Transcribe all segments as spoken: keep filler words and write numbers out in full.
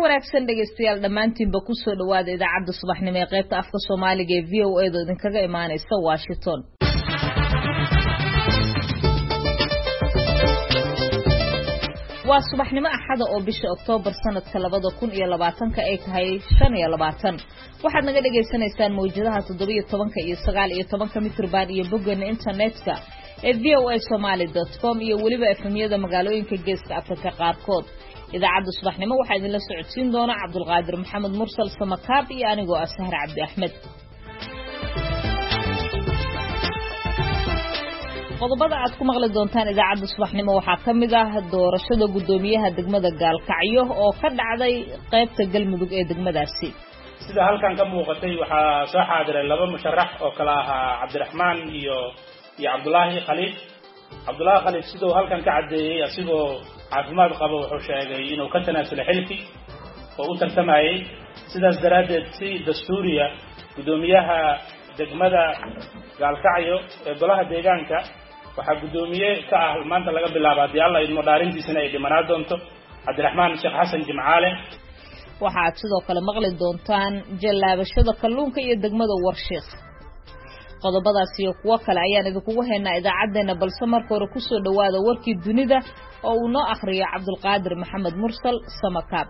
wanaagsan dhageystayaal dhamaantiinba ku soo dhawaada idaacadda subaxnimo ee qaybta afka Soomaaliga ee V O A da idinkaga imaanaysa Washington. waa subaxnimo axada oo bisha Oktoobar sanadka labada kun iyo labaatanka ay tahay shan iyo labaatan. waxaad naga dhageysanaysaan mowjadaha toddoba iyo toban iyo sagaal iyo toban mitir iyo boggeena internetka ee v o a somali dot com iyo waliba efemyada magaalooyinka geeska Afrika qaarkood. idaacadda subaxnimo waxaa idinla socodsiin doona Cabdulqaadir Maxamed Mursal Samakaab iyo anigoo ah Sahar Cabdi Axmed. qodobada aad ku maqli doontaan idaacadda subaxnimo waxaa ka mid ah doorashada gudoomiyaha degmada Gaalkacyo oo ka dhacday qaybta Galmudug ee degmadaasi. sida halkan ka muuqatay waxaa soo xaadiray laba musharax oo kala ah Cabdiraxmaan iyo iyo Cabdullaahi Khaliif. Cabdullaahi Khaliif sidoo halkan ka cadeeyay asigoo caafimaad qaba wuxuu sheegay inuu ka tanaasulay xilki oo u tartamayay sidaas daraadeed si dastuuriya gudoomiyaha degmada Gaalkacyo ee golaha deegaanka waxa gudoomiye ka ah maanta laga bilaabo hadii Allah idmo dhaarintiisana ay dhimanaa doonto Cabdiraxmaan Sheekh Xasan Jimcaale. waxaad sidoo kale maqli doontaan jalaabashada kalluunka iyo degmada Warshiiq. qodobadaas iyo kuwa kale ayaan idinku haynaa idaacadeena balse marka hore ku soo dhawaada warkii dunida oo uu noo akhriyo Cabdulqaadir Maxamed Mursal Samakaab.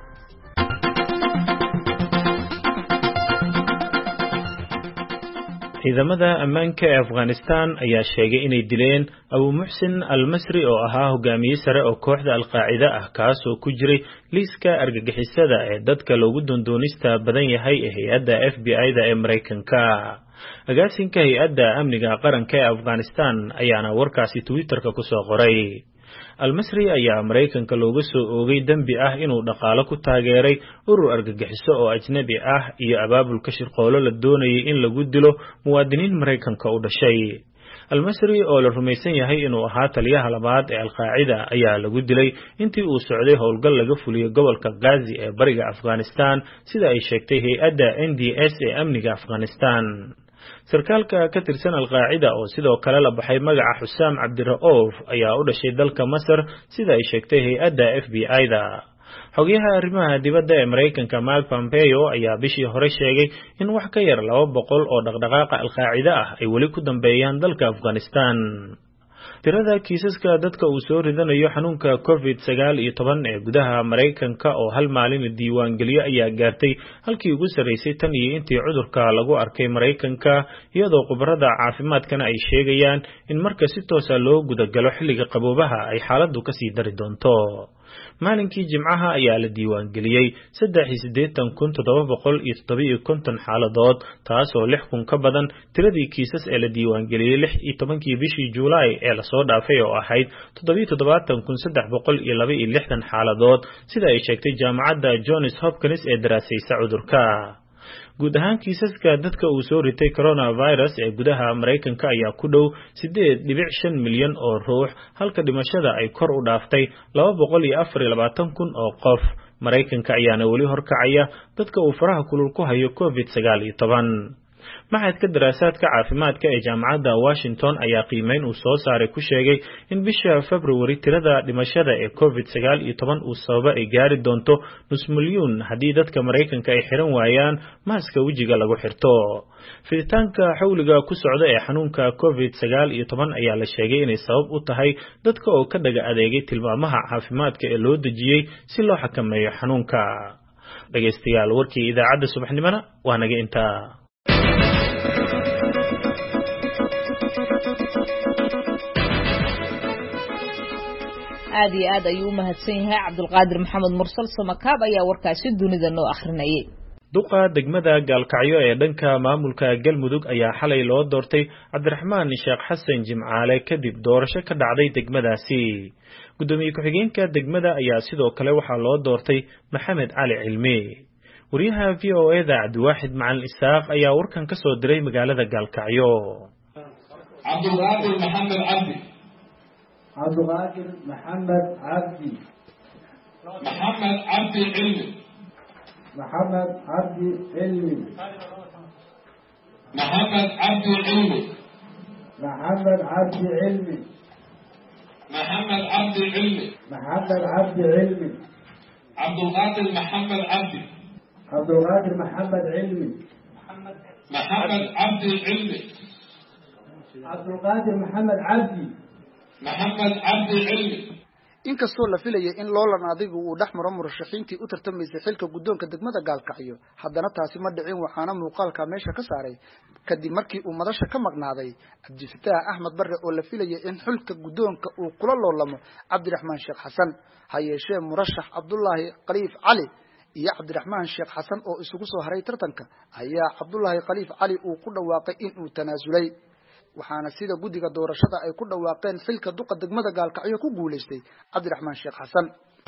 ciidamada ammaanka ee Afghanistan ayaa sheegay inay dileen Abu Muhsin al-Masri oo ahaa hogaamiye sare oo kooxda al-Qaacida ah kaas oo ku jiray liiska argagixisada ee dadka loogu doondoonista badan yahay ee hay'adda F B I-da ee Mareykanka. agaasinka hay'adda amniga qaranka ee Afghanistan ayaana warkaasi Twitter-ka ku soo qoray. al-Masri ayaa Mareykanka looga soo oogay dambi ah inuu dhaqaale ku taageeray urur argagixiso oo ajnabi ah iyo abaabulka shirqoolo la doonayay in lagu dilo muwaadiniin Mareykanka u dhashay. al-Masri oo la rumaysan yahay inuu ahaa taliyaha labaad ee al-Qaacida ayaa lagu dilay intii uu socday howlgal laga fuliyay gobolka Ghazi ee bariga Afghanistan sida ay sheegtay hay'adda N D S ee amniga Afghanistan. sarkaalka ka tirsan al-Qaacida oo sidoo kale la baxay magaca Xusaam Cabdira'oof ayaa u dhashay dalka Masar sida ay sheegtay hay'adda F B I-da. xogayaha arrimaha dibadda ee Mareykanka Mike Pompeo ayaa bishii hore sheegay in wax ka yar laba boqol oo dhaqdhaqaaqa al-Qaacida ah ay weli ku dambeeyaan dalka Afghanistan. tirada kiisaska dadka uu soo ridanayo xanuunka covid sagaal iyo toban ee gudaha Mareykanka oo hal maalin diiwaan geliyo ayaa gaartay halkii ugu sareysay tan iyo intii cudurka lagu arkay Mareykanka iyadoo khubarada caafimaadkana ay sheegayaan in marka si toos ah loo gudagalo xilliga qaboobaha ay xaaladdu ka sii dari doonto. maalinkii Jimcaha ayaa la diiwaan geliyay saddex iyo siddeetan kun toddoba boqol iyo toddoba iyo konton xaaladood taas oo lix kun ka badan tiradii kiisas ee la diiwaan geliyay lix iyo tobankii bishii Juulaay ee la soo dhaafay oo ahayd toddoba iyo toddobaatan kun saddex boqol iyo laba iyo lixdan xaaladood sida ay sheegtay jaamacadda Johns Hopkins ee daraasaysa cudurka. guud ahaan kiisaska dadka uu soo ritay coronavirus ee gudaha Mareykanka ayaa ku dhow siddeed dhibic shan milyan oo ruux halka dhimashada ay kor u dhaaftay laba boqol iyo afar iyo labaatan kun oo qof. Mareykanka ayaana weli horkacaya dadka uu faraha kulul ku hayo covid sagaal iyo toban. maxadka daraasaadka caafimaadka ee jaamacadda Washington ayaa qiimeyn uu soo saaray ku sheegay in bisha February tirada dhimashada ee covid sagaal iyo toban uu sababa ay gaari doonto nus milyuun haddii dadka Mareykanka ay xiran waayaan maaska wajiga lagu xirto. fiditaanka xawliga ku socda ee xanuunka covid sagaal iyo toban ayaa la sheegay inay sabab u tahay dadka oo ka dhaga adeegay tilmaamaha caafimaadka ee loo dejiyay si loo xakameeyo xanuunka. dhageystayaal warkii idaacadda subaxnimona waa naga intaa. aad iyo aad ayuu u mahadsan yahay Cabdulqaadir Maxamed Mursal Samakaab ayaa warkaasi dunida noo akhrinayay. duqa degmada Gaalkacyo ee dhanka maamulka Galmudug ayaa xalay loo doortay Cabdiraxmaan Sheekh Xasan Jimcaale kadib doorasho ka dhacday degmadaasi. gudoomiye ku-xigeenka degmada ayaa sidoo kale waxaa loo doortay Maxamed Cali Cilmi. wariyaha V O A da Cabdiwaaxid Macalin Isaaq ayaa warkan ka soo diray magaalada Gaalkacyo. Cabdulqaadir Maxamed Cabdi Cabdulqaadir Maxamed Cabdi Maxamed Cabdi Cilmi محمد عبد علمي محمد عبد علمي محمد عبد علمي محمد عبد علمي محمد عبد علمي عبد القادر محمد عبدي عبد القادر محمد علمي محمد عبد علمي عبد القادر محمد عبدي محمد عبد علمي inkastoo la filayay in loolan adigu uu dhex maro murashaxiintii u tartamaysay xilka guddoonka degmada Gaalkacyo haddana taasi ma dhicin waxaana muuqaalka meesha ka saaray kadib markii uu madasha ka maqnaaday Cabdifataax Axmed Barre oo la filayay in xilka guddoonka uu kula loolamo Cabdiraxmaan Sheekh Xasan ha yeeshee murashax Cabdullaahi Khaliif Cali iyo Cabdiraxmaan Sheekh Xasan oo isugu soo haray tartanka ayaa Cabdullaahi Khaliif Cali uu ku dhawaaqay in uu tanaasulay waxaana sida guddiga doorashada ay ku dhawaaqeen xilka duqa degmada Gaalkacyo ku guuleystay Cabdiraxmaan Sheekh Xasan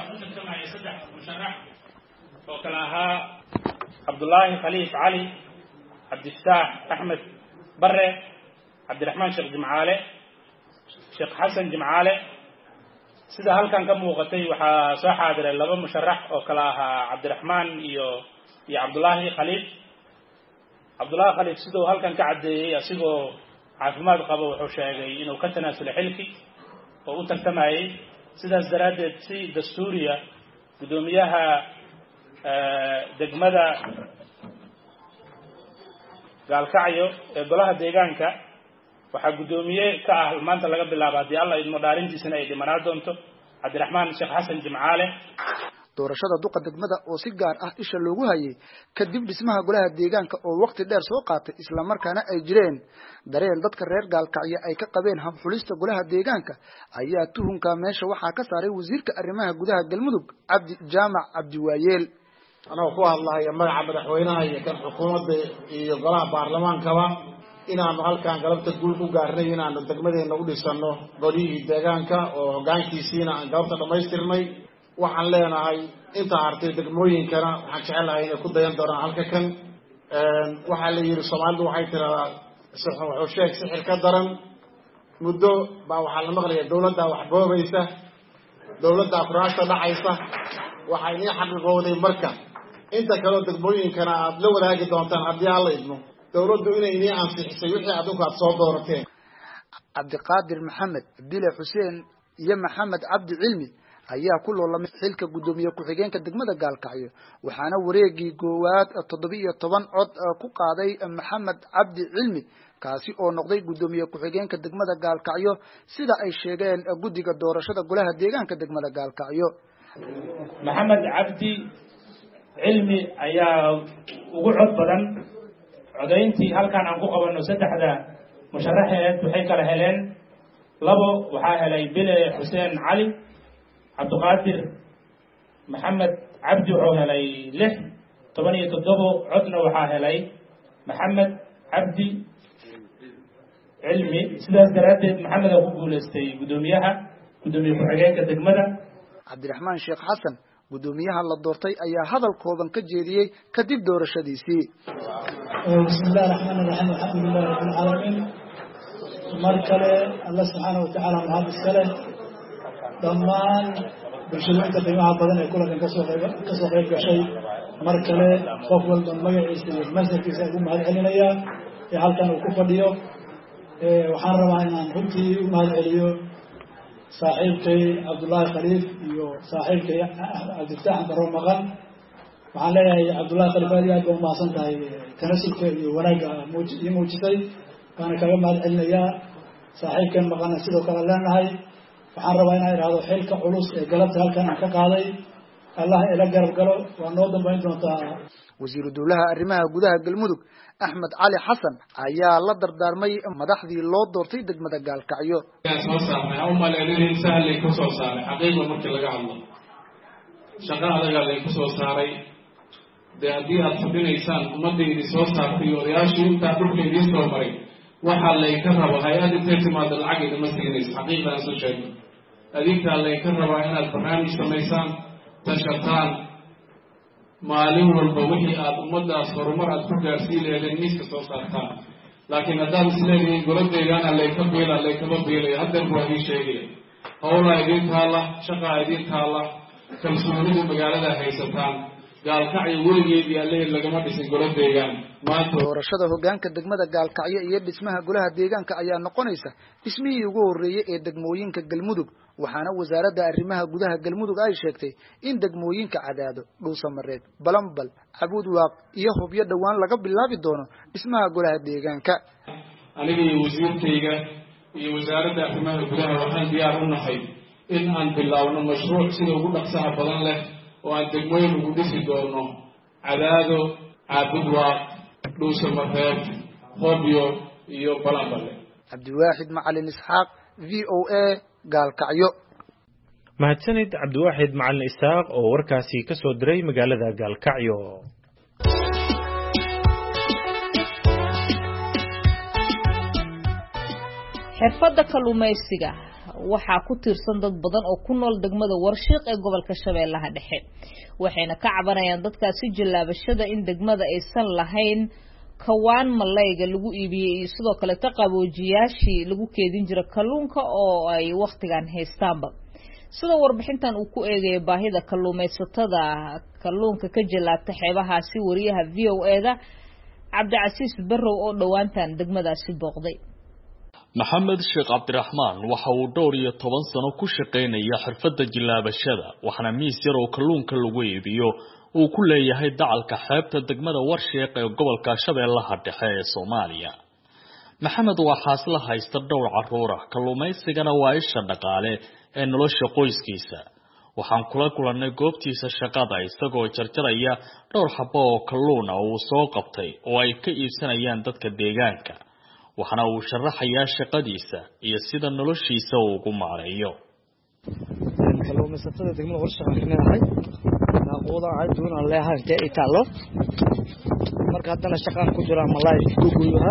oo kala ahaa Cabdullaahi Khaliif Cali Cabdifataax Axmed Barre Cabdiraxmaan Sheekh Jimcaale Sheekh Xasan Jimcaale sida halkan ka muuqatay waxaa soo xaadiray laba musharax oo kala ahaa Cabdiraxmaan iyo iyo Cabdullaahi Khaliif Cabdullaahi Khaliif sidoo halkan ka cadeeyay asigoo caafimaad qabo wuxuu sheegay inuu ka tanaasulay xilki oo u tartamayay sidaas daraadeed si dastuuriya gudoomiyaha degmada Gaalkacyo ee golaha deegaanka waxaa gudoomiye ka ah maanta laga bilaabo hadii Allah idmo dhaarintiisana ay dhimanaa doonto Cabdiraxmaan Sheekh Xasan Jimcaale doorashada duqa degmada oo si gaar ah isha loogu hayay kadib dhismaha golaha deegaanka oo waqti dheer soo qaatay isla markaana ay jireen dareen dadka reer Gaalkacyo ay ka qabeen hab xulista golaha deegaanka ayaa tuhunka meesha waxaa ka saaray wasiirka arrimaha gudaha Galmudug Cabdi Jaamac Cabdi Waayeel anoo ku hadlahay magaca madaxweynaha iyo kan xukuumadda iyo golaha baarlamaankaba inaanu halkaan galabta guul ku gaarnay inaanu degmadeena u dhisano golihii deegaanka oo hoggaankiisiina aan galabta dhamaystirnay waxaan leenahay inta hartay degmooyinkana waxaan jecelahay inay ku dayan doonaan halka kan waxaa la yidhi Soomaalidu waxay tiraahdaa sixir wuxuu sheeg sixir ka daran muddo baa waxaa la maqlayaa dawladda wax boobaysa dawladda afraasta dhacaysa waxay inay xaqiiqooday marka inta kale degmooyinkana aad la wadaagi doontaan haddii alla idmo dawladdu inay inay ansixisay wixii aad ukaad soo doorateen Cabdiqaadir Maxamed Dile Xuseen iyo Maxamed Cabdi Cilmi ayaa ku loolamay xilka gudoomiye ku-xigeenka degmada Gaalkacyo waxaana wareegii goowaad toddoba iyo toban cod ku qaaday Maxamed Cabdi Cilmi kaasi oo noqday gudoomiye ku-xigeenka degmada Gaalkacyo sida ay sheegeen guddiga doorashada golaha deegaanka degmada Gaalkacyo Maxamed Cabdi Cilmi ayaa ugu cod badan codayntii halkan aan ku qabano saddexda musharaxeed waxay kala heleen labo waxaa helay Bile Xuseen Cali Cabdiqaadir Maxamed Cabdi wuxuu helay lix toban iyo toddoba codna waxaa helay Maxamed Cabdi Cilmi sidaas daraadeed Maxamed uu ku guuleystay gudoomiyaha gudoomiye ku-xigeenka degmada Cabdiraxmaan Sheekh Xasan gudoomiyaha la doortay ayaa hadal kooban ka jeediyay kadib doorashadiisii bismillaahir rahmaanir rahiim alxamdulillahi rabbil caalamiin markale Allah subhanahu wa ta'ala mahad iskale dhammaan bulshooyinka qiimaha badan ee kulankan ka soo qayb ka soo qayb gashay mar kale qof walba magaciisa iyo mas'alkiisa ugu mahad celinaya ee halkan uu ku fadhiyo ee waxaan rabaa inaan runtii u mahad celiyo saaxiibkay Cabdullaahi Khaliif iyo saaxiibkay Cabdifataax Barre Maqan waxaan leeyahay Cabdullaahi Khaliif aad iyo aad baa umahadsan tahay tanasulka iyo wanaagga ii muujisay waana kaga mahad celinayaa saaxiibkan Maqanna sidoo kale leenahay waxaan rabaa inaan idhaahdo xilka culus ee galabta halkan aan ka qaaday Allah ila garab galo waa noo dambayn doontaa wasiiru dowlaha arrimaha gudaha Galmudug Axmed Cali Xasan ayaa la dardaarmay madaxdii loo doortay degmada Gaalkacyo soo saaray oo maleelin sahal ku soo saaray xaqiiqo markii laga hadlo shaqada laga ku soo saaray deedii aad fadhineysaan ummadii soo saartay odayaashii inta dhulkeedii soo maray waxa la ka rabo hay'adda timaada lacag idama siinayso xaqiiqan soo sheegay adinka la ka rabo inaad barnaamij sameysaan tashataan maalin walba wixii aad ummadaas horumar aad ku gaarsiin leedeen miiska soo saartaan laakiin haddaad isleeyihiin goladeegaana lay ka beela lay kama beelaya haddan waa idin sheegaya howlaa idin taalla shaqaa idin taalla kalsoonida magaalada haysataan Gaalkacyo weligeedii allehe lagama dhisin goladeegaan maanta doorashada hoggaanka degmada Gaalkacyo iyo dhismaha golaha deegaanka ayaa noqonaysa dhismihii ugu horeeyay ee degmooyinka Galmudug waxaana wasaaradda arrimaha gudaha Galmudug ay sheegtay in degmooyinka Cadaado, Dhuusamareed, Balambal, Cabudwaaq iyo Hubyo dhawaan laga bilaabi doono dhismaha golaha deegaanka. aniga iyo wasiirkayga iyo wasaaradda arrimaha gudaha waxaan diyaar u nahay in aan bilaawno mashruuc sida ugu dhaqsaha badan leh oo aan degmooyin ugu dhisi doono Cadaado, Cabudwaaq, Dhuusamareed, Hubyo iyo Balambal. Cabdiwaaxid Macalin Isxaaq, V O A, Gaalkacyo. mahadsanid Cabdiwaaxid Macalin Isxaaq oo warkaasi ka soo diray magaalada Gaalkacyo. xirfadda kalluumaysiga waxaa ku tiirsan dad badan oo ku nool degmada Warshiiq ee gobolka Shabeellaha Dhexe waxayna ka cabanayaan dadkaasi jilaabashada in degmada aysan lahayn kawaan malayga lagu iibiyay iyo sidoo kale taqaboojiyaashii lagu keedin jiray kalluunka oo ay waqtigan haystaanba sida warbixintan uu ku eegay baahida kalluumaysatada kalluunka ka jilaabta xeebahaasi wariyaha V O A da Cabdicasiis Barrow oo dhawaantan degmadaasi booqday. maxamed sheekh cabdiraxmaan waxa uu dhowr iyo toban sano ku shaqeynaya xirfadda jilaabashada waxaana miis yar oo kalluunka lagu iibiyo uu ku leeyahay dacalka xeebta degmada Warshiiq ee gobolka Shabeellaha Dhexe ee Soomaaliya. maxamed waa xaasla haysta dhowr carruur ah kalluumaysigana waa isha dhaqaale ee nolosha qoyskiisa. waxaan kula kulannay goobtiisa shaqada isagoo jarjaraya dhowr xabo oo kalluun ah oo soo qabtay oo ay ka iibsanayaan dadka deegaanka. waxana uu sharaxayaa shaqadiisa iyo sida noloshiisa uu ugu maareeyo. kalluumaysatada degmada Warshiiq aan leeyahay naaqooda ay doonaan leeyahay intee ay taalo marka haddana shaqaan ku jira malay ku gooyaha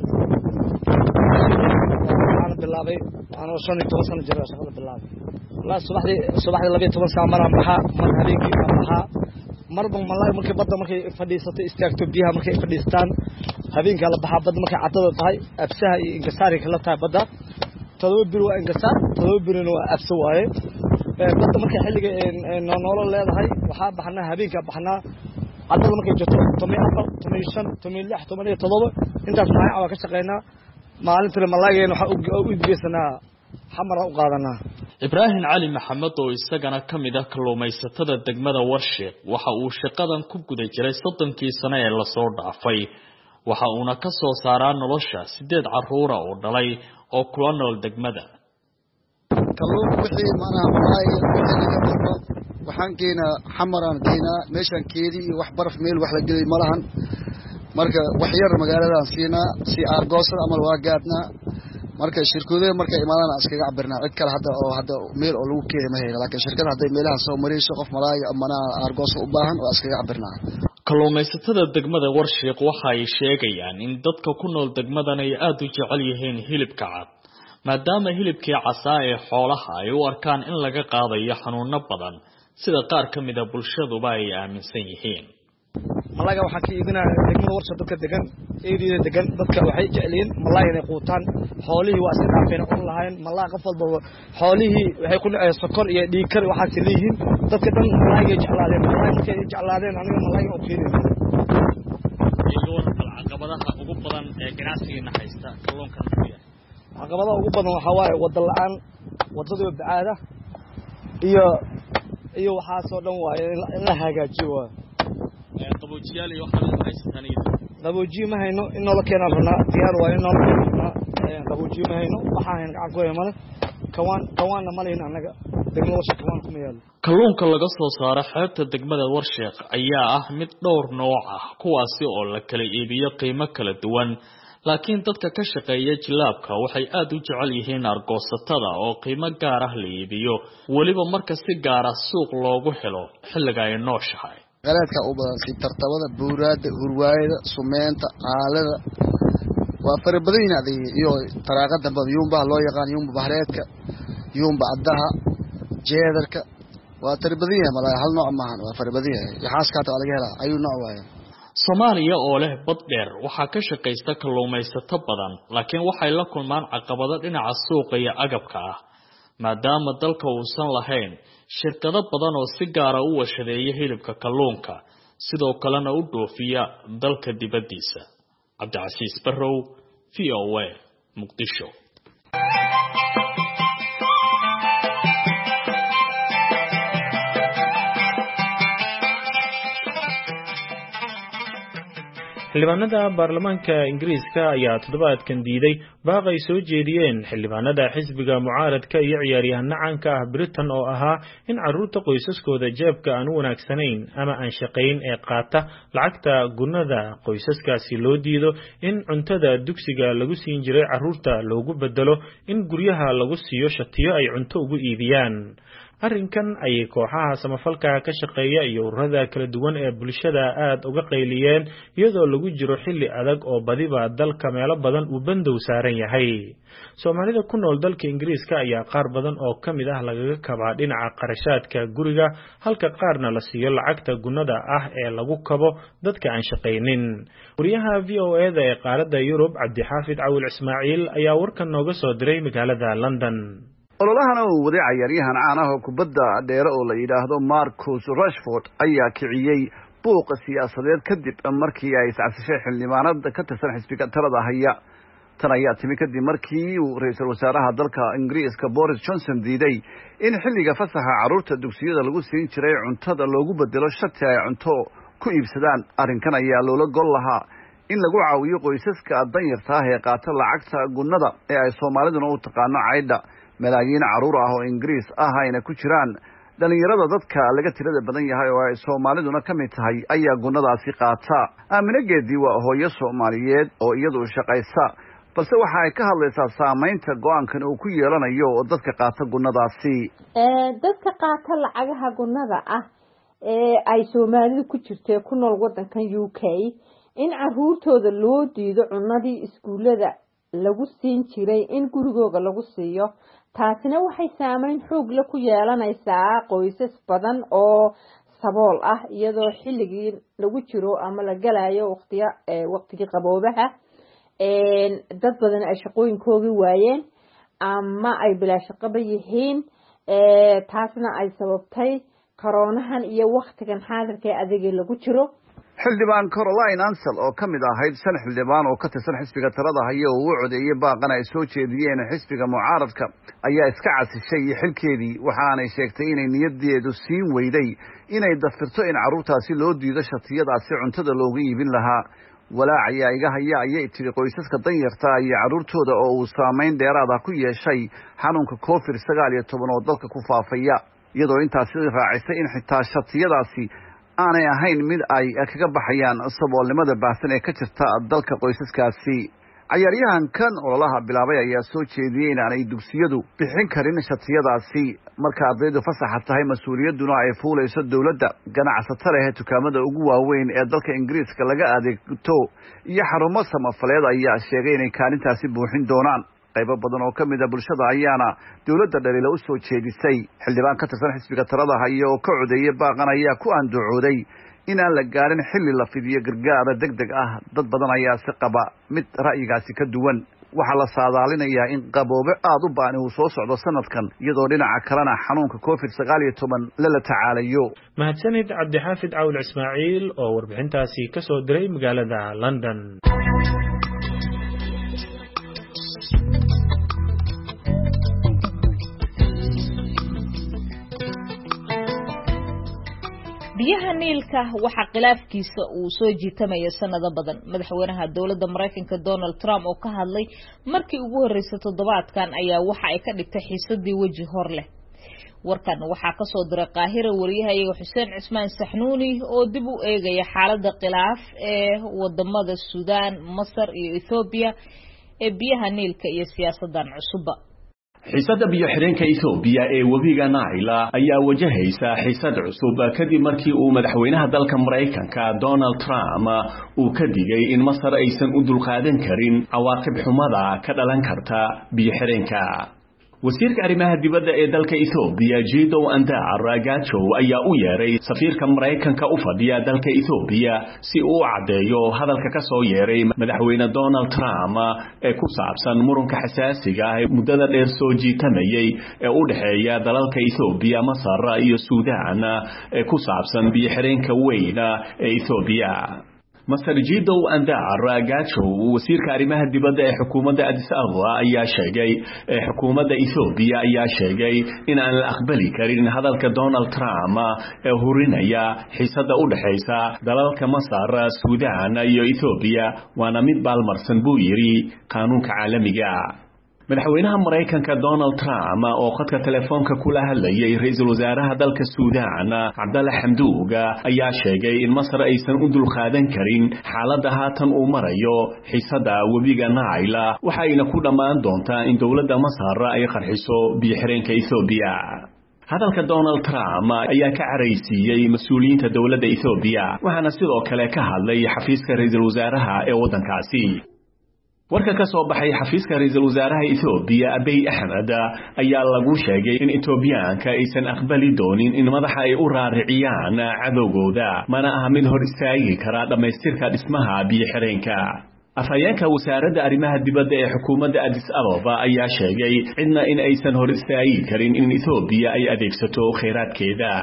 aan bilaabay anoo shan iyo toban sano jira shaqada bilaabay la subaxdii subaxdii laba iyo toban saac maraan baxa mar habeenkii baxa marba malay markay badda markay fadhiisatay istaagto biyaha markay fadhiistaan habeenka la baxa badda markay cadada tahay absaha iyo inkasaari kala tahay badda todoba bir waa inkasaar todoba birna waa absa waaye badda markay xilliga nolol leedahay waxa baxnaa habeenka baxnaa cadada markay jirto toban iyo afar toban iyo shan toban iyo lix toban iyo todoba intaas maaha waa ka shaqeynaa maalintii malaayeen waxa u geesanaa xamara u qaadanaa. Ibrahim Ali Maxamed oo isagana kamid ah kalluumaysatada degmada Warshiiq waxa uu shaqadan ku guda jiray soddonkii sano ee la soo dhaafay waxa uuna ka soo saaraa nolosha sideed carruur oo dhalay oo kula nool degmada. kalluunka wixii maana malaay waxaan keenaa xamaraan keenaa meeshan keedii iyo wax baraf meel wax la gelay malahan marka wax yar magaaladan siinaa si argoosan ama waa gaadnaa marka shirkadooda markay imaadaan iskaga cabirnaa cid kale hadda oo hadda meel oo lagu keeyo ma hayno laakiin shirkada hadday meelaha soo marayso qof malaay ama argoos u baahan waa iskaga cabirnaa. kalluumaysatada degmada Warshiiq waxa ay sheegayaan in dadka ku nool degmadan ay aad u jecel yihiin hilibka cad maadaama hilibkii casaa ee xoolaha ay u arkaan in laga qaadayo xanuuno badan sida qaar ka mid ah bulshaduba ay aaminsan yihiin. malaga waxa ka iibinaa degmada Warshiiq dadka degan eedida degan dadka waxay jeceliin malaay inay quutaan xoolihii waa sida afeen u lahayn malaay qof walba xoolihii waxay ku dhacay sokor iyo dhiig kar waxa leeyihiin dadka dhan malaay jeclaadeen malaay markay jeclaadeen aniga malaay oo keenay iyo caqabadaha ugu badan ee ganacsiga haysta kalluunkan caqabadaha ugu badan waxa waaye wada la'aan wadada bacaada iyo iyo waxa soo dhan waaye in la hagaajiyo waa qaboojiyaal iyo waxa la haystaan qaboojiye ma hayno in la keenan runa diyaar waa in la keenan qaboojiye ma hayno waxa aan gacan ku yeeman kawaan kawaan ma leeyin anaga degmada Warshiiq kawaan kuma yaalo. kalluunka laga soo saaro xeebta degmada Warshiiq ayaa ah mid dhowr nooc ah kuwaasi oo la kala iibiyo qiimo kala duwan laakiin dadka ka shaqeeya jilaabka waxay aad u jecel yihiin argoosatada oo qiimo gaar ah la iibiyo waliba marka si gaar ah suuq loogu helo xilliga ay nooshahay. galeedka u badan si tartabada buuraada hurwaayada sumeenta aalada waa farbadayna iyo taraaqada badiyumba loo yaqaan yumba bahreedka yumba adaha jeedarka waa tarbadayna malaay hal nooc maahan waa farbadayna yaxaaska ta laga helaa ayu nooc waaye. Soomaaliya oo leh bad dheer waxa ka shaqeysta kalluumaysato badan laakiin waxay la kulmaan caqabado dhinaca suuqa iyo agabka ah maadaama dalka uusan lahayn shirkado badan oo si gaar ah u washadeeya hilibka kalluunka sidoo kalena u dhoofiya dalka dibaddiisa. Cabdicasiis Barrow, V O A, Muqdisho. xildhibaanada baarlamaanka Ingiriiska ayaa toddobaadkan diiday baaq ay soo jeediyeen xildhibaanada xisbiga mucaaradka iyo ciyaaryahanada caanka ah Britain oo ahaa in carruurta qoysaskooda jeebka aan u wanaagsanayn ama aan shaqayn ee qaata lacagta gunnada qoysaskaasi loo diido in cuntada dugsiga lagu siin jiray carruurta loogu bedelo in guryaha lagu siiyo shatiyo ay cunto ugu iibiyaan. arrinkan ay kooxaha samafalka ka shaqeeya iyo ururada kala duwan ee bulshada aad uga qayliyeen iyadoo lagu jiro xilli adag oo badiba dalka meelo badan uu bandow saaran yahay. Soomaalida ku nool dalka Ingiriiska ayaa qaar badan oo kamid ah lagaga kabaa dhinaca qarashaadka guriga halka qaarna la siiyo lacagta gunnada ah ee lagu kabo dadka aan shaqaynin. Wariyaha V O A da ee qaaradda Yurub Cabdixaafid Cawil Ismaaciil ayaa warkan nooga soo diray magaalada London. ololahana uu waday ciyaaryahan caan ah oo kubadda dheere oo la yiraahdo Marcus Rashford ayaa kiciyay buuq siyaasadeed kadib markii ay iscasishay xildhibaanada ka tirsan xisbiga talada haya. tan ayaa timi kadib markii uu ra'iisul wasaaraha dalka Ingiriiska Boris Johnson diiday in xilliga fasaxa carruurta dugsiyada lagu siin jiray cuntada loogu bedelo shati ay cunto ku iibsadaan. arrinkan ayaa loola gol lahaa in lagu caawiyo qoysaska danyarta ah ee qaata lacagta gunnada ee ay Soomaaliduna u taqaano caydha. malaayiin carruur ah oo Ingiriis ah ayna ku jiraan dhalinyarada dadka laga tirada badan yahay oo ay Soomaaliduna ka mid tahay ayaa gunnadaasi qaata. Aamina Geedi waa hooyo Soomaaliyeed oo iyadu shaqaysa balse waxa ay ka hadlaysaa saameynta go'aankan uu ku yeelanayo dadka qaata gunnadaasi. ee dadka qaata lacagaha gunnada ah ee ay Soomaalidu ku jirtay ku nool wadankan U K in carruurtooda loo diido cunadii iskuulada lagu siin jiray in gurigooda lagu siiyo. taasina waxay saameyn xoog leh ku yeelanaysaa qoysas badan oo sabool ah iyadoo xilligii lagu jiro ama la galayo waqtiga waqtigii qaboobaha ee dad badan ay shaqooyinkoodii waayeen ama ay bilaa shaqaba yihiin. ee taasina ay sababtay koroonahan iyo waqtigan xaadirka ee adeegga lagu jiro. xildhibaan Caroline Ansel oo ka mid ahayd shan xildhibaan oo ka tirsan xisbiga talada haya oo uu codeeyay baaqana ay soo jeediyeen xisbiga mucaaradka ayaa iska casishay xilkeedii waxaanay sheegtay inay niyadeedu siin weyday inay dafirto in carruurtaasi loo diido shatiyadaasi cuntada loogu iibin lahaa. walaac ayaa iga haya ayay tiri qoysaska danyarta iyo carruurtooda oo uu saameyn dheeraad ah ku yeeshay xanuunka covid sagaal iyo toban oo dalka ku faafaya, iyadoo intaasi raacisay in xitaa shatiyadaasi aanay ahayn mid ay kaga baxayaan saboolnimada baahsan ee ka jirta dalka qoysaskaasi. ciyaaryahankan ololaha bilaabay ayaa soo jeediyey in aanay dugsiyadu bixin karin shatiyadaasi marka ardaydu fasaxa tahay mas-uuliyadduna ay fuulayso dowladda. ganacsatada leh dukaamada ugu waaweyn ee dalka Ingiriiska laga adeegto iyo xarumo samafaleed ayaa sheegay inay kaalintaasi buuxin doonaan. qaybo badan oo ka mid ah bulshada ayaana dawladda dhaliila u soo jeedisay. xildhibaan ka tirsan xisbiga talada haya oo ka codeeyay baaqan ayaa ku andacooday in aan la gaarin xilli la fidiyo gargaar degdeg ah. dad badan ayaa si qaba mid ra'yigaasi ka duwan. waxaa la saadaalinayaa in qaboobe aad u baan uu soo socdo sanadkan iyadoo dhinaca kalena xanuunka covid sagaal iyo toban lala tacaalayo. mahadsanid Cabdixaafid Cawil Ismaaciil oo warbixintaasi ka soo diray magaalada London. biyaha niilka waxa khilaafkiisa uu soo jiitamaya sanado badan. madaxweynaha dawladda Mareykanka Donald Trump oo ka hadlay markii ugu horeysay toddobaadkan ayaa waxa ay ka dhigtay xiisadii waji hor leh. warkan waxaa ka soo diray Qaahira wariyahayaga Xuseen Cismaan Saxnuuni oo dib u eegaya xaaladda khilaaf ee wadamada Suudaan, Masar iyo Ethiopia ee biyaha niilka iyo siyaasadan cusub. xiisadda biyo-xireenka Ethiopia ee webiga Nile ayaa wajahaysa xiisad cusub kadib markii uu madaxweynaha dalka Mareykanka Donald Trump uu ka digay in Masar aysan u dulqaadan karin cawaaqib xumada ka dhalan karta biyo-xireenka. wasiirka arrimaha dibadda ee dalka Ethiopia Gedo Andar Gachow ayaa u yeeray safiirka Mareykanka u fadhiya dalka Ethiopia si uu u cadeeyo hadalka ka soo yeeray madaxweyne Donald Trump ee ku saabsan muranka xasaasiga ah ee muddada dheer soo jiitamayay ee u dhaxeeya dalalka Ethiopia, Masar iyo Suudaan ee ku saabsan biyo-xireenka weyn ee Ethiopia. Masar Gedo Andar Gachow wasiirka arrimaha dibadda ee xukuumadda Addis Ababa ayaa sheegay ee xukuumadda Ethiopia ayaa sheegay in aan la aqbali karin hadalka Donald Trump ee hurinaya xiisada u dhaxaysa dalalka Masar, Suudaan iyo Ethiopia waana mid baalmarsan buu yiri qaanuunka caalamiga. madaxweynaha Mareykanka Donald Trump oo khadka telefoonka kula hadlayay ra'iisul wasaaraha dalka Suudaan Abdallah Hamdouq ayaa sheegay in Masar aysan u dulqaadan karin xaaladda haatan uu marayo xiisada webiga Nile waxayna ku dhamaan doontaa in dawladda Masar ay qarxiso biyo-xireenka Ethiopia. hadalka Donald Trump ayaa ka careysiiyay mas'uuliyiinta dawladda Ethiopia waxaana sidoo kale ka hadlay xafiiska ra'iisul wasaaraha ee wadankaasi. warka ka soo baxay xafiiska ra'iisul wasaaraha Ethiopia Abiy Ahmed ayaa lagu sheegay in Ethiopiaanka aysan aqbali doonin in madaxa ay u raariciyaan cadowgooda mana aha mid hor istaagi kara dhamaystirka dhismaha biyo-xireenka. afhayeenka wasaaradda arrimaha dibadda ee xukuumadda Addis Ababa ayaa sheegay cidna in aysan hor istaagi karin in Ethiopia ay adeegsato kheyraadkeeda.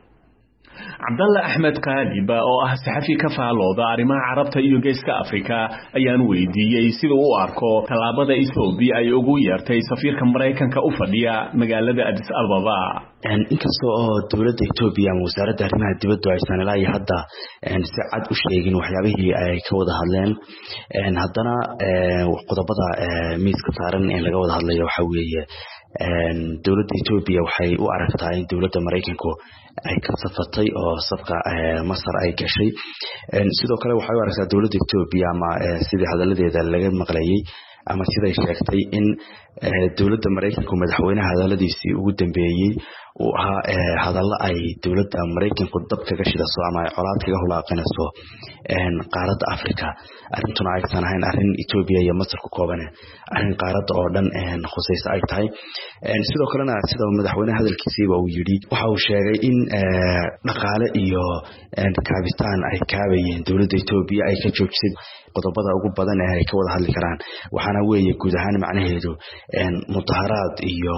Abdallah Ahmed Qalib oo ah saxafi ka faalooda arrimaha Carabta iyo Geeska Afrika ayaan weydiiyay sida uu arko talaabada Ethiopia ay ugu yeertay safiirka Mareykanka u fadhiya magaalada Addis Ababa. inkastoo oo dawladda Ethiopia ama wasaaradda arrimaha dibadda aysan ilaa hadda si cad u sheegin waxyaabihii ay ka wada hadleen haddana qodobada miiska saaran ee laga wada hadlayo waxa weeye dawladda Ethiopia waxay u aragtaa in dawladda Mareykanku ay ka safatay oo safka Masar ay gashay sidoo kale waxay u aragtaa dawladda Ethiopia ama sidii hadaladeeda laga maqlayay ama siday sheegtay in dawladda Mareykanku madaxweynaha hadaladiisii ugu dambeeyay uu ahaa hadalla ay dawladda Mareykanku dab kaga shidaso ama ay colaad kaga hulaaqinayso qaaradda Afrika arrintuna aysan ahayn arrin Ethiopia iyo Masar ku kooban arrin qaaradda oo dhan khusaysa ay tahay sidoo kalena sida madaxweynaha hadalkiisiiba uu yiri waxa uu sheegay in dhaqaale iyo kaabitaan ay kaabayeen dawladda Ethiopia ay ka joojisay qodobada ugu badan ee ay ka wada hadli karaan waxaana weeye guud ahaan macnaheedu mudaharaad iyo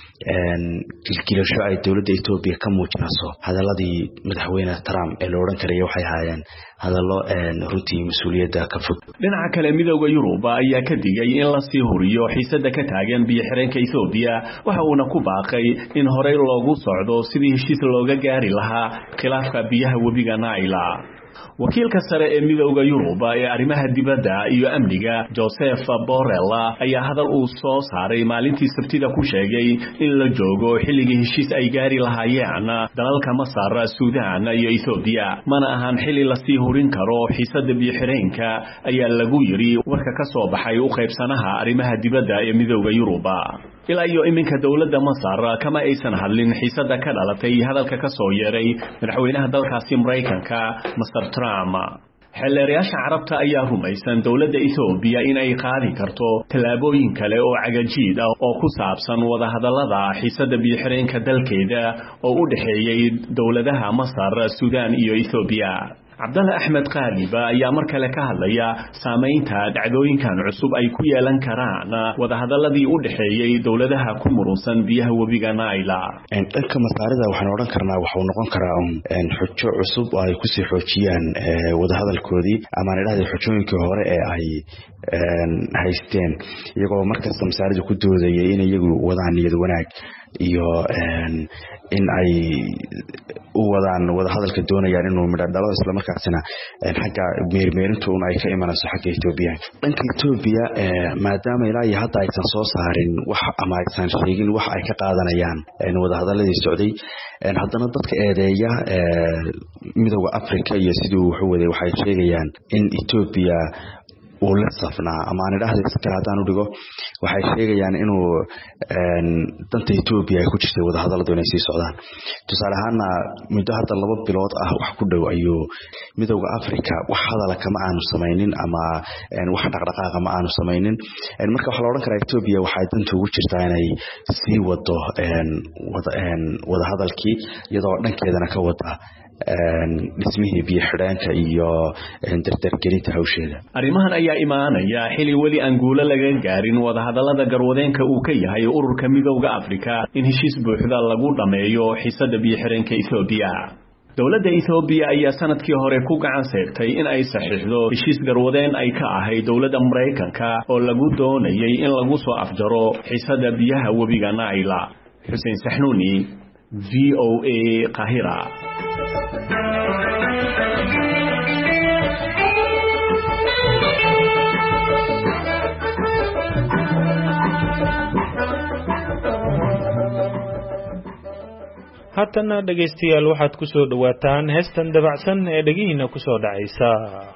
kilkilasho ay dawladda Ethiopia ka muujinayso hadaladii madaxweyne Trump ee loo oran karay waxay haayeen hadallo runtii mas'uuliyadda ka fog. dhinaca kale midowga Yurub ayaa ka digay in la sii huriyo xiisada ka taagan biyo-xireenka Ethiopia waxa uuna ku baaqay in horey loogu socdo sidii heshiis looga gaari lahaa khilaafka biyaha webiga Nile. wakiilka sare ee midowga Yurub ee arrimaha dibadda iyo amniga Joseph Borrell ayaa hadal uu soo saaray maalintii Sabtida ku sheegay in la joogo xilligii heshiis ay gaari lahaayeen dalalka Masar, Suudaan iyo Ethiopia mana ahan xilli la sii hurin karo xiisada biyo-xireenka ayaa lagu yiri warka ka soo baxay u qaybsanaha arrimaha dibadda ee midowga Yurub. ilaa iyo iminka dawladda Masar kama aysan hadlin xiisada ka dhalatay hadalka ka soo yeeray madaxweynaha dalkaasi Mareykanka Mister Trump. xeelleerayaasha Carabta ayaa rumaysan dawladda Ethiopia in ay qaadi karto talaabooyin kale oo cagajiid ah oo ku saabsan wada hadallada xiisada biyo-xireenka dalkeeda oo u dhaxeeyay dawladaha Masar, Suudaan iyo Ethiopia. Abdallah Ahmed Qalib ayaa mar kale ka hadlaya saameynta dhacdooyinkan cusub ay ku yeelan karaan wada hadaladii u dhaxeeyay dawladaha ku murunsan biyaha webiga Nile. dhanka masaarida waxaan oran karnaa waxa uu noqon karaa xujo cusub oo ay ku sii xoojiyaan wada hadalkoodii ama ilaahay xujooyinkii hore ee ay haysteen iyagoo markasta masaarida ku doodayay in iyagu wadaan niyad wanaag iyo in ay u wadaan wada hadalka doonayaan inuu midho dhalo isla markaasina xagga meermeerintu un ay ka imanayso xagga Ethiopia. dhanka Ethiopia maadaama ilaa iyo hadda aysan soo saarin wax ama aysan sheegin wax ay ka qaadanayaan wada hadaladii socday haddana dadka eedeeya midowga Afrika iyo sidoo wuxuu waday waxay sheegayaan in Ethiopia uu la safnaa ama aan idhaahdo si kale haddaan u dhigo waxay sheegayaan inuu danta Ethiopia ay ku jirtay wada hadalladu inay sii socdaan tusaale ahaana muddo hadda laba bilood ah wax ku dhow ayuu midowga Afrika wax hadala kama aanu samaynin ama wax dhaqdhaqaaqa ma aanu samaynin marka waxa la oran karaa Ethiopia waxay danta ugu jirtaa inay sii wado wada hadalkii iyadoo dhankeedana ka wada dhismihii biyo xidhaanka iyo dardargelinta hawsheeda. Arrimahan ayaa imaanaya xili weli aan guulo laga gaarin wada hadallada garwadeenka uu ka yahay ururka midowga Afrika in heshiis buuxda lagu dhameeyo xiisada biyo xidhaanka Ethiopia. dowladda Ethiopia ayaa sanadkii hore ku gacan saartay in ay saxiixdo heshiis garwadeen ay ka ahay dowladda Mareykanka oo lagu doonayay in lagu soo afjaro xiisada biyaha webiga Nile. Hussein Sahnuni, V O A, Qahira. haddana dhegaystayaal waxaad ku soo dhawaataan heestan dabacsan ee dhagihiina ku soo dhacaysa.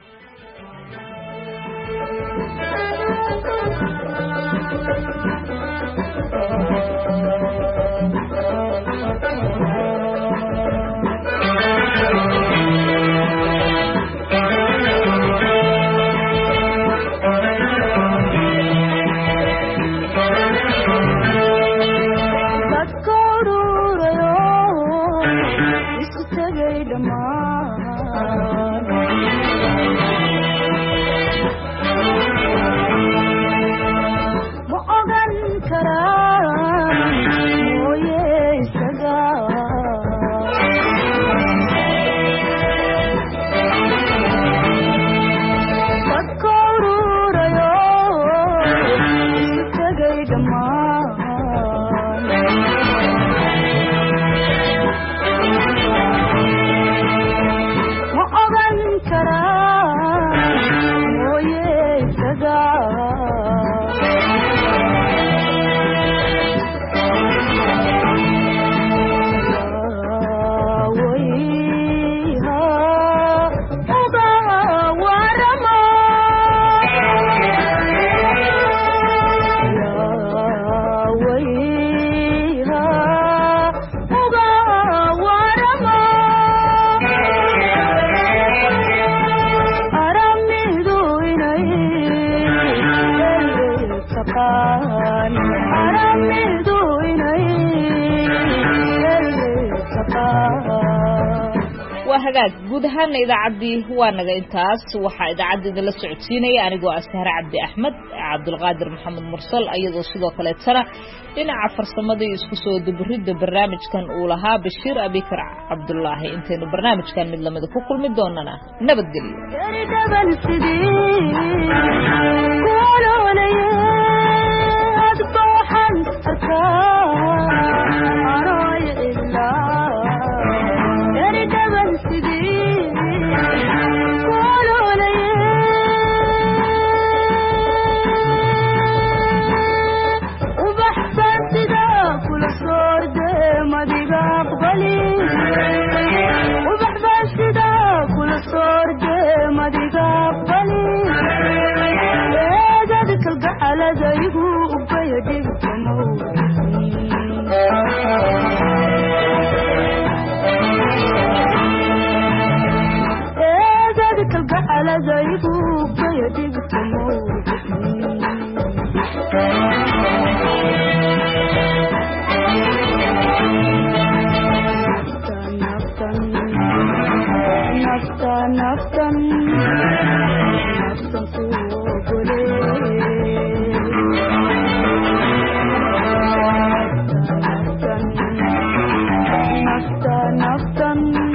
guud ahaan idaacadii waa naga intaas waxa idaacadda la socodsiinaya anigoo Ashaar Cabdi Ahmed Cabdulqaadir Maxamed Mursal ayadoo sidoo kale tara dhinaca farsamada isku soo dubridda barnaamijkan uu lahaa Bashiir Abikar Cabdullaahi intaynu barnaamijkan mid lamid ku kulmi doonana nabadgelyo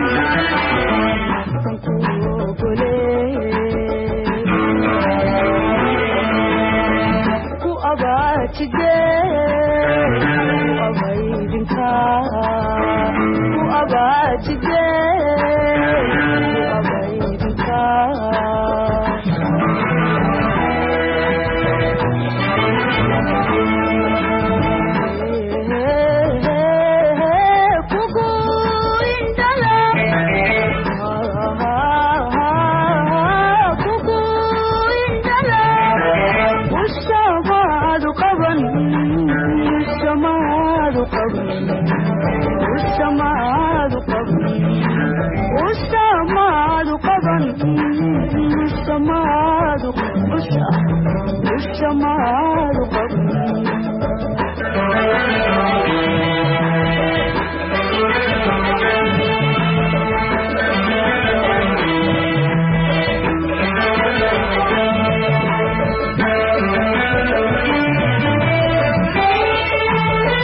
Thank you. الشمال وش الشمال